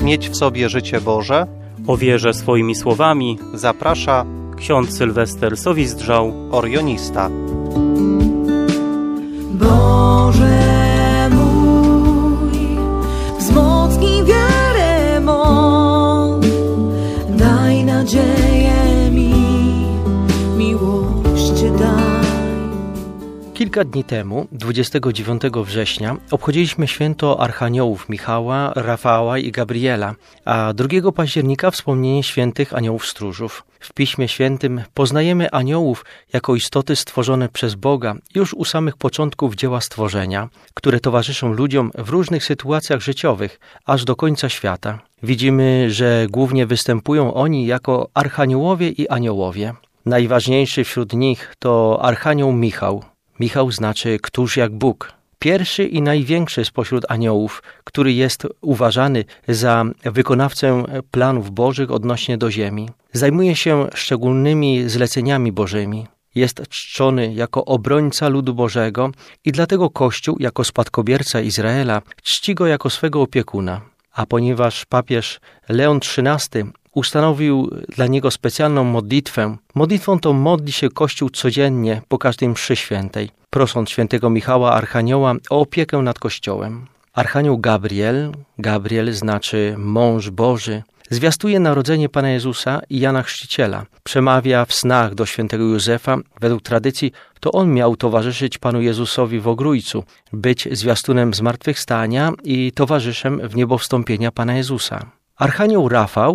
mieć w sobie życie Boże, o wierze swoimi słowami zaprasza ksiądz Sylwester Sowizdrzał, orionista. Boże mój, wzmocnij wiarę mą, daj nadzieję mi, miłość daj. Kilka dni temu, 29 września, obchodziliśmy święto archaniołów Michała, Rafała i Gabriela, a 2 października wspomnienie świętych aniołów stróżów. W Piśmie Świętym poznajemy aniołów jako istoty stworzone przez Boga już u samych początków dzieła stworzenia, które towarzyszą ludziom w różnych sytuacjach życiowych, aż do końca świata. Widzimy, że głównie występują oni jako archaniołowie i aniołowie. Najważniejszy wśród nich to archanioł Michał. Michał znaczy któż jak Bóg. Pierwszy i największy spośród aniołów, który jest uważany za wykonawcę planów bożych odnośnie do ziemi. Zajmuje się szczególnymi zleceniami bożymi. Jest czczony jako obrońca ludu Bożego i dlatego Kościół jako spadkobierca Izraela czci go jako swego opiekuna. A ponieważ papież Leon XIII ustanowił dla niego specjalną modlitwę. Modlitwą tą modli się Kościół codziennie po każdej mszy świętej, prosząc świętego Michała Archanioła o opiekę nad Kościołem. Archanioł Gabriel znaczy mąż Boży, zwiastuje narodzenie Pana Jezusa i Jana Chrzciciela. Przemawia w snach do świętego Józefa. Według tradycji to on miał towarzyszyć Panu Jezusowi w Ogrójcu, być zwiastunem zmartwychwstania i towarzyszem w niebowstąpienia Pana Jezusa. Archanioł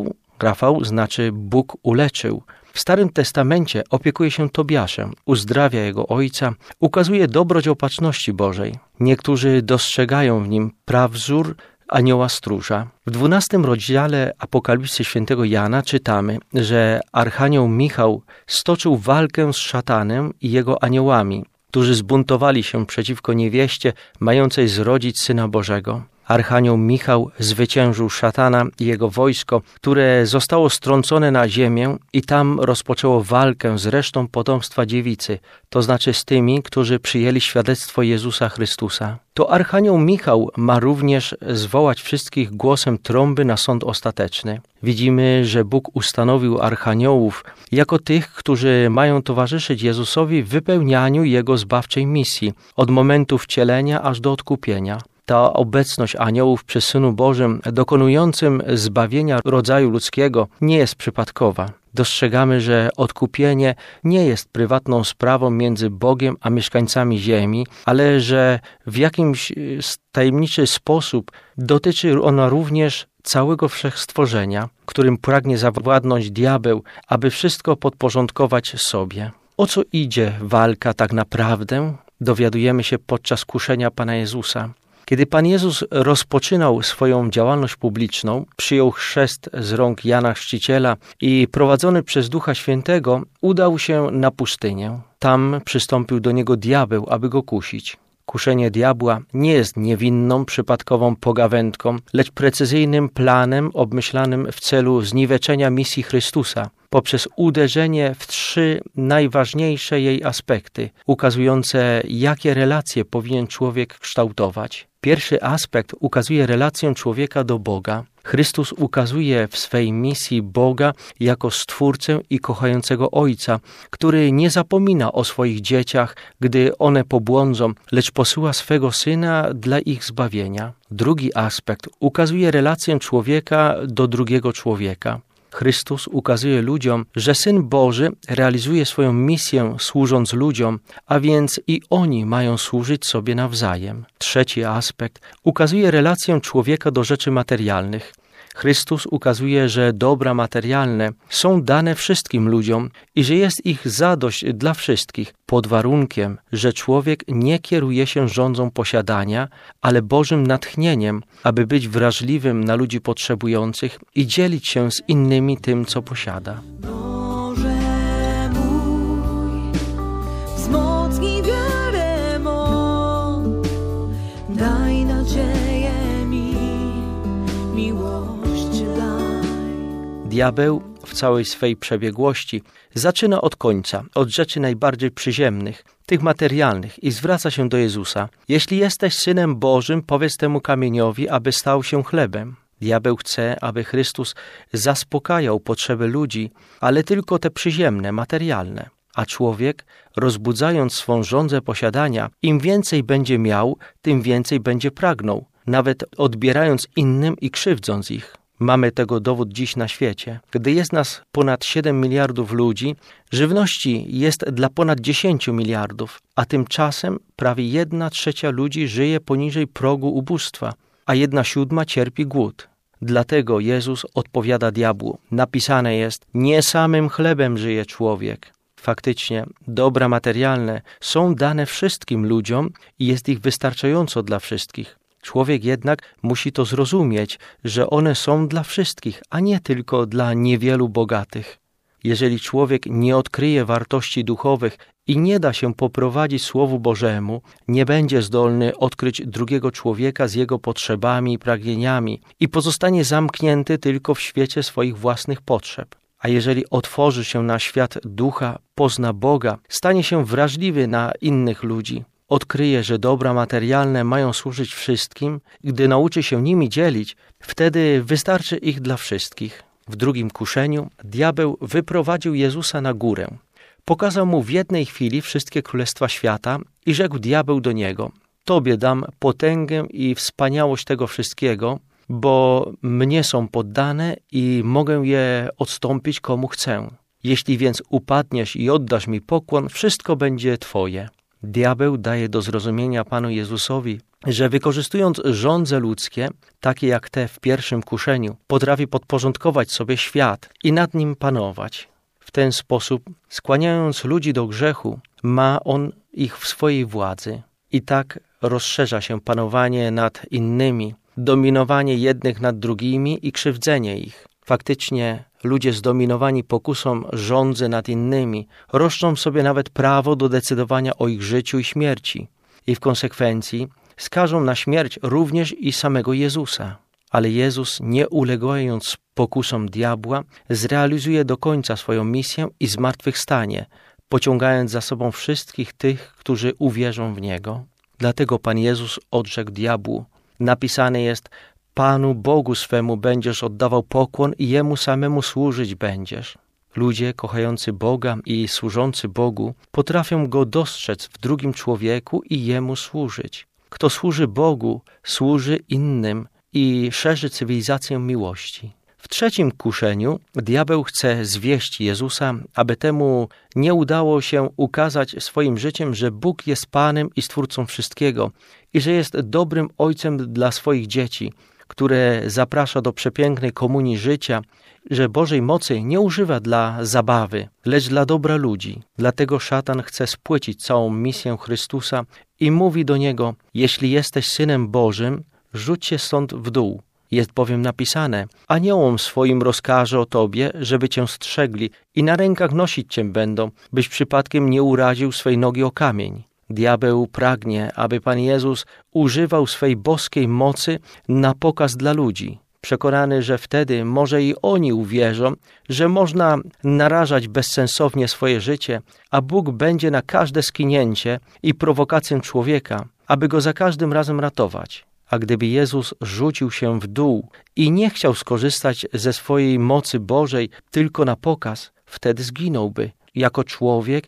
Rafał znaczy Bóg uleczył. W Starym Testamencie opiekuje się Tobiaszem, uzdrawia jego ojca, ukazuje dobroć opatrzności Bożej. Niektórzy dostrzegają w nim prawzór anioła stróża. W 12 rozdziale Apokalipsy świętego Jana czytamy, że archanioł Michał stoczył walkę z szatanem i jego aniołami, którzy zbuntowali się przeciwko niewieście mającej zrodzić Syna Bożego. Archanioł Michał zwyciężył szatana i jego wojsko, które zostało strącone na ziemię i tam rozpoczęło walkę z resztą potomstwa dziewicy, to znaczy z tymi, którzy przyjęli świadectwo Jezusa Chrystusa. To archanioł Michał ma również zwołać wszystkich głosem trąby na sąd ostateczny. Widzimy, że Bóg ustanowił archaniołów jako tych, którzy mają towarzyszyć Jezusowi w wypełnianiu Jego zbawczej misji, od momentu wcielenia aż do odkupienia. Ta obecność aniołów przy Synu Bożym dokonującym zbawienia rodzaju ludzkiego nie jest przypadkowa. Dostrzegamy, że odkupienie nie jest prywatną sprawą między Bogiem a mieszkańcami ziemi, ale że w jakimś tajemniczy sposób dotyczy ona również całego wszechstworzenia, którym pragnie zawładnąć diabeł, aby wszystko podporządkować sobie. O co idzie walka tak naprawdę? Dowiadujemy się podczas kuszenia Pana Jezusa. Kiedy Pan Jezus rozpoczynał swoją działalność publiczną, przyjął chrzest z rąk Jana Chrzciciela i prowadzony przez Ducha Świętego udał się na pustynię. Tam przystąpił do niego diabeł, aby go kusić. Kuszenie diabła nie jest niewinną, przypadkową pogawędką, lecz precyzyjnym planem obmyślanym w celu zniweczenia misji Chrystusa poprzez uderzenie w 3 najważniejsze jej aspekty, ukazujące, jakie relacje powinien człowiek kształtować. Pierwszy aspekt ukazuje relację człowieka do Boga. Chrystus ukazuje w swej misji Boga jako Stwórcę i kochającego Ojca, który nie zapomina o swoich dzieciach, gdy one pobłądzą, lecz posyła swego Syna dla ich zbawienia. Drugi aspekt ukazuje relację człowieka do drugiego człowieka. Chrystus ukazuje ludziom, że Syn Boży realizuje swoją misję służąc ludziom, a więc i oni mają służyć sobie nawzajem. Trzeci aspekt ukazuje relację człowieka do rzeczy materialnych. Chrystus ukazuje, że dobra materialne są dane wszystkim ludziom i że jest ich zadość dla wszystkich, pod warunkiem, że człowiek nie kieruje się rządzą posiadania, ale Bożym natchnieniem, aby być wrażliwym na ludzi potrzebujących i dzielić się z innymi tym, co posiada. Boże mój, wzmocnij wiarę mą, daj nadzieję mi, miłość daj. Diabeł w całej swej przebiegłości zaczyna od końca, od rzeczy najbardziej przyziemnych, tych materialnych i zwraca się do Jezusa. Jeśli jesteś Synem Bożym, powiedz temu kamieniowi, aby stał się chlebem. Diabeł chce, aby Chrystus zaspokajał potrzeby ludzi, ale tylko te przyziemne, materialne. A człowiek, rozbudzając swą żądzę posiadania, im więcej będzie miał, tym więcej będzie pragnął, nawet odbierając innym i krzywdząc ich. Mamy tego dowód dziś na świecie. Gdy jest nas ponad 7 miliardów ludzi, żywności jest dla ponad 10 miliardów, a tymczasem prawie 1/3 ludzi żyje poniżej progu ubóstwa, a 1/7 cierpi głód. Dlatego Jezus odpowiada diabłu. Napisane jest, nie samym chlebem żyje człowiek. Faktycznie, dobra materialne są dane wszystkim ludziom i jest ich wystarczająco dla wszystkich. Człowiek jednak musi to zrozumieć, że one są dla wszystkich, a nie tylko dla niewielu bogatych. Jeżeli człowiek nie odkryje wartości duchowych i nie da się poprowadzić Słowu Bożemu, nie będzie zdolny odkryć drugiego człowieka z jego potrzebami i pragnieniami i pozostanie zamknięty tylko w świecie swoich własnych potrzeb. A jeżeli otworzy się na świat ducha, pozna Boga, stanie się wrażliwy na innych ludzi. Odkryje, że dobra materialne mają służyć wszystkim, gdy nauczy się nimi dzielić, wtedy wystarczy ich dla wszystkich. W drugim kuszeniu diabeł wyprowadził Jezusa na górę. Pokazał mu w jednej chwili wszystkie królestwa świata i rzekł diabeł do niego: Tobie dam potęgę i wspaniałość tego wszystkiego, bo mnie są poddane i mogę je odstąpić komu chcę. Jeśli więc upadniesz i oddasz mi pokłon, wszystko będzie Twoje. Diabeł daje do zrozumienia Panu Jezusowi, że wykorzystując żądze ludzkie, takie jak te w pierwszym kuszeniu, potrafi podporządkować sobie świat i nad nim panować. W ten sposób, skłaniając ludzi do grzechu, ma on ich w swojej władzy. I tak rozszerza się panowanie nad innymi, dominowanie jednych nad drugimi i krzywdzenie ich. Faktycznie ludzie zdominowani pokusą żądzy nad innymi roszczą sobie nawet prawo do decydowania o ich życiu i śmierci i w konsekwencji skażą na śmierć również i samego Jezusa. Ale Jezus, nie ulegając pokusom diabła, zrealizuje do końca swoją misję i zmartwychwstanie, pociągając za sobą wszystkich tych, którzy uwierzą w Niego. Dlatego Pan Jezus odrzekł diabłu. Napisane jest: Panu Bogu swemu będziesz oddawał pokłon i Jemu samemu służyć będziesz. Ludzie kochający Boga i służący Bogu potrafią Go dostrzec w drugim człowieku i Jemu służyć. Kto służy Bogu, służy innym i szerzy cywilizację miłości. W trzecim kuszeniu diabeł chce zwieść Jezusa, aby temu nie udało się ukazać swoim życiem, że Bóg jest Panem i Stwórcą wszystkiego i że jest dobrym Ojcem dla swoich dzieci, które zaprasza do przepięknej komunii życia, że Bożej mocy nie używa dla zabawy, lecz dla dobra ludzi. Dlatego szatan chce spłycić całą misję Chrystusa i mówi do Niego: jeśli jesteś Synem Bożym, rzuć się stąd w dół. Jest bowiem napisane: aniołom swoim rozkaże o Tobie, żeby Cię strzegli i na rękach nosić Cię będą, byś przypadkiem nie uraził swej nogi o kamień. Diabeł pragnie, aby Pan Jezus używał swej boskiej mocy na pokaz dla ludzi, przekonany, że wtedy może i oni uwierzą, że można narażać bezsensownie swoje życie, a Bóg będzie na każde skinięcie i prowokację człowieka, aby go za każdym razem ratować. A gdyby Jezus rzucił się w dół i nie chciał skorzystać ze swojej mocy Bożej tylko na pokaz, wtedy zginąłby jako człowiek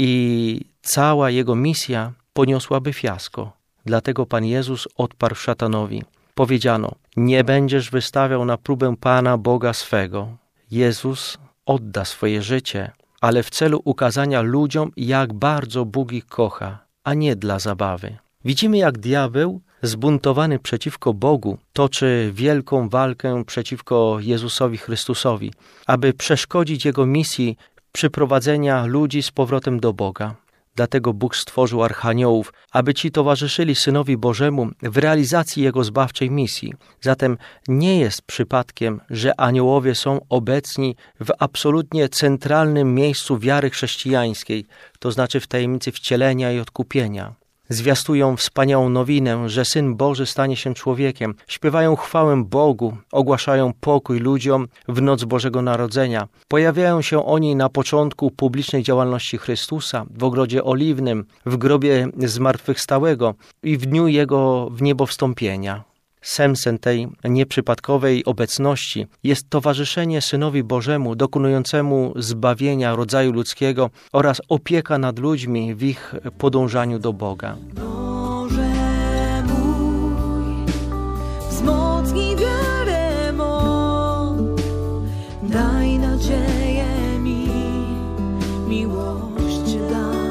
i cała jego misja poniosłaby fiasko. Dlatego Pan Jezus odparł szatanowi. Powiedziano: nie będziesz wystawiał na próbę Pana Boga swego. Jezus odda swoje życie, ale w celu ukazania ludziom, jak bardzo Bóg ich kocha, a nie dla zabawy. Widzimy, jak diabeł, zbuntowany przeciwko Bogu, toczy wielką walkę przeciwko Jezusowi Chrystusowi, aby przeszkodzić Jego misji przyprowadzenia ludzi z powrotem do Boga. Dlatego Bóg stworzył archaniołów, aby ci towarzyszyli Synowi Bożemu w realizacji Jego zbawczej misji. Zatem nie jest przypadkiem, że aniołowie są obecni w absolutnie centralnym miejscu wiary chrześcijańskiej, to znaczy w tajemnicy wcielenia i odkupienia. Zwiastują wspaniałą nowinę, że Syn Boży stanie się człowiekiem, śpiewają chwałę Bogu, ogłaszają pokój ludziom w noc Bożego Narodzenia. Pojawiają się oni na początku publicznej działalności Chrystusa, w ogrodzie oliwnym, w grobie zmartwychwstałego i w dniu Jego wniebowstąpienia. Sensem tej nieprzypadkowej obecności jest towarzyszenie Synowi Bożemu dokonującemu zbawienia rodzaju ludzkiego oraz opieka nad ludźmi w ich podążaniu do Boga. Boże mój, wzmocnij wiarę mą, daj nadzieję mi, miłość daj.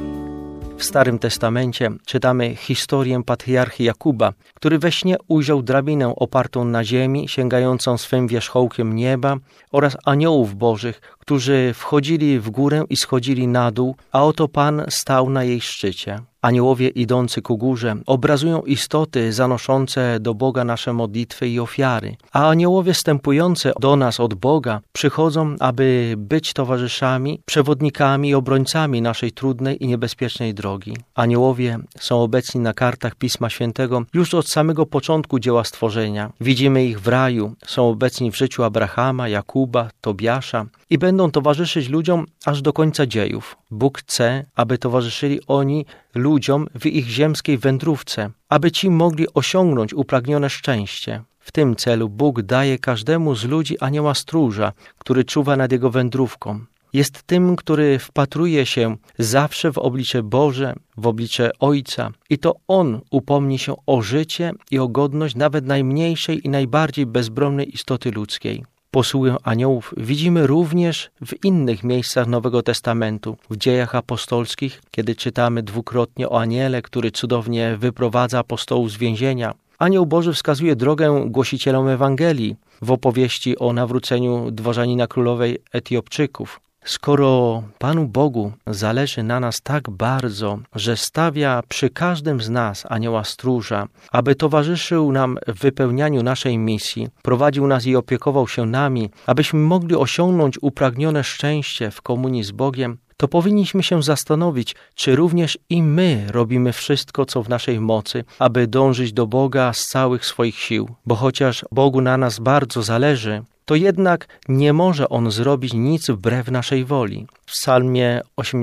W Starym Testamencie czytamy historię patriarchy Jakuba, który we śnie ujrzał drabinę opartą na ziemi, sięgającą swym wierzchołkiem nieba, oraz aniołów bożych, którzy wchodzili w górę i schodzili na dół, a oto Pan stał na jej szczycie. Aniołowie idący ku górze obrazują istoty zanoszące do Boga nasze modlitwy i ofiary, a aniołowie wstępujące do nas od Boga przychodzą, aby być towarzyszami, przewodnikami i obrońcami naszej trudnej i niebezpiecznej drogi. Aniołowie są obecni na kartach Pisma Świętego już od samego początku dzieła stworzenia. Widzimy ich w raju, są obecni w życiu Abrahama, Jakuba, Tobiasza i będą towarzyszyć ludziom aż do końca dziejów. Bóg chce, aby towarzyszyli oni ludziom w ich ziemskiej wędrówce, aby ci mogli osiągnąć upragnione szczęście. W tym celu Bóg daje każdemu z ludzi anioła stróża, który czuwa nad jego wędrówką. Jest tym, który wpatruje się zawsze w oblicze Boże, w oblicze Ojca i to On upomni się o życie i o godność nawet najmniejszej i najbardziej bezbronnej istoty ludzkiej. Posługę aniołów widzimy również w innych miejscach Nowego Testamentu. W Dziejach Apostolskich, kiedy czytamy dwukrotnie o aniele, który cudownie wyprowadza apostołów z więzienia. Anioł Boży wskazuje drogę głosicielom Ewangelii w opowieści o nawróceniu dworzanina królowej Etiopczyków. Skoro Panu Bogu zależy na nas tak bardzo, że stawia przy każdym z nas anioła stróża, aby towarzyszył nam w wypełnianiu naszej misji, prowadził nas i opiekował się nami, abyśmy mogli osiągnąć upragnione szczęście w komunii z Bogiem, to powinniśmy się zastanowić, czy również i my robimy wszystko, co w naszej mocy, aby dążyć do Boga z całych swoich sił. Bo chociaż Bogu na nas bardzo zależy, to jednak nie może On zrobić nic wbrew naszej woli. W Psalmie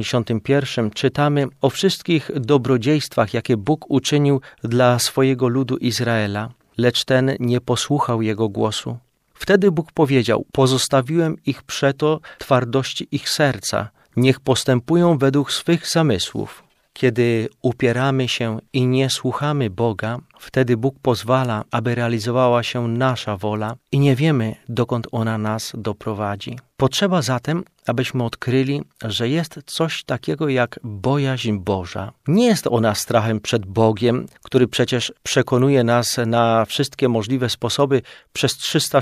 81 czytamy o wszystkich dobrodziejstwach, jakie Bóg uczynił dla swojego ludu Izraela, lecz ten nie posłuchał Jego głosu. Wtedy Bóg powiedział: pozostawiłem ich przeto twardości ich serca, niech postępują według swych zamysłów. Kiedy upieramy się i nie słuchamy Boga, wtedy Bóg pozwala, aby realizowała się nasza wola i nie wiemy, dokąd ona nas doprowadzi. Potrzeba zatem, abyśmy odkryli, że jest coś takiego jak bojaźń Boża. Nie jest ona strachem przed Bogiem, który przecież przekonuje nas na wszystkie możliwe sposoby przez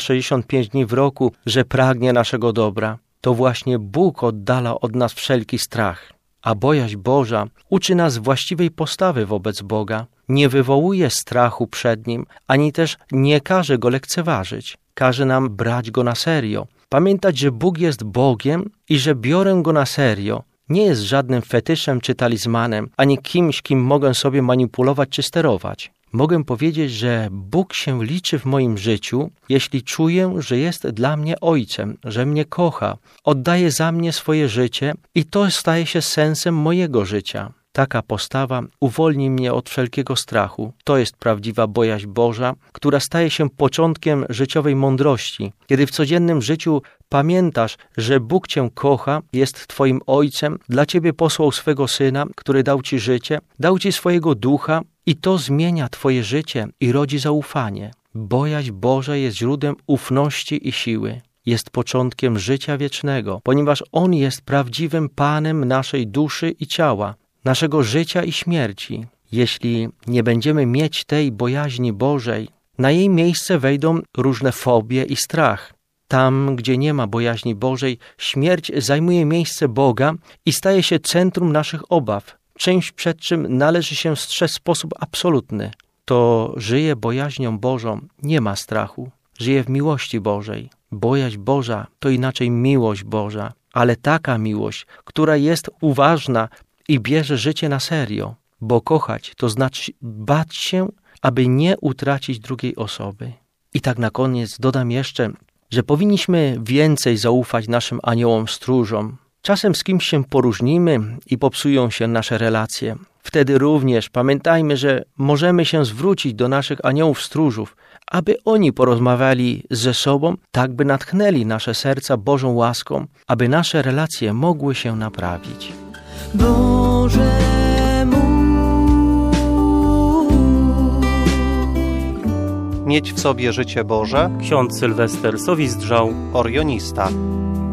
365 dni w roku, że pragnie naszego dobra. To właśnie Bóg oddala od nas wszelki strach. A bojaźń Boża uczy nas właściwej postawy wobec Boga, nie wywołuje strachu przed Nim, ani też nie każe Go lekceważyć. Każe nam brać Go na serio, pamiętać, że Bóg jest Bogiem i że biorę Go na serio. Nie jest żadnym fetyszem czy talizmanem, ani kimś, kim mogę sobie manipulować czy sterować. Mogę powiedzieć, że Bóg się liczy w moim życiu, jeśli czuję, że jest dla mnie Ojcem, że mnie kocha, oddaje za mnie swoje życie i to staje się sensem mojego życia. Taka postawa uwolni mnie od wszelkiego strachu. To jest prawdziwa bojaźń Boża, która staje się początkiem życiowej mądrości. Kiedy w codziennym życiu pamiętasz, że Bóg Cię kocha, jest Twoim Ojcem, dla Ciebie posłał swego Syna, który dał Ci życie, dał Ci swojego Ducha i to zmienia Twoje życie i rodzi zaufanie. Bojaźń Boża jest źródłem ufności i siły. Jest początkiem życia wiecznego, ponieważ On jest prawdziwym Panem naszej duszy i ciała, naszego życia i śmierci. Jeśli nie będziemy mieć tej bojaźni Bożej, na jej miejsce wejdą różne fobie i strach. Tam, gdzie nie ma bojaźni Bożej, śmierć zajmuje miejsce Boga i staje się centrum naszych obaw, czymś przed czym należy się strzec w sposób absolutny. Kto żyje bojaźnią Bożą, nie ma strachu, żyje w miłości Bożej. Bojaźń Boża to inaczej miłość Boża, ale taka miłość, która jest uważna i bierze życie na serio, bo kochać to znaczy bać się, aby nie utracić drugiej osoby. I tak na koniec dodam jeszcze, że powinniśmy więcej zaufać naszym aniołom stróżom. Czasem z kimś się poróżnimy i popsują się nasze relacje. Wtedy również pamiętajmy, że możemy się zwrócić do naszych aniołów stróżów, aby oni porozmawiali ze sobą, tak by natchnęli nasze serca Bożą łaską, aby nasze relacje mogły się naprawić. Boże mój, Mieć w sobie życie Boże. Ksiądz Sylwester Sowizdrzał. Orionista.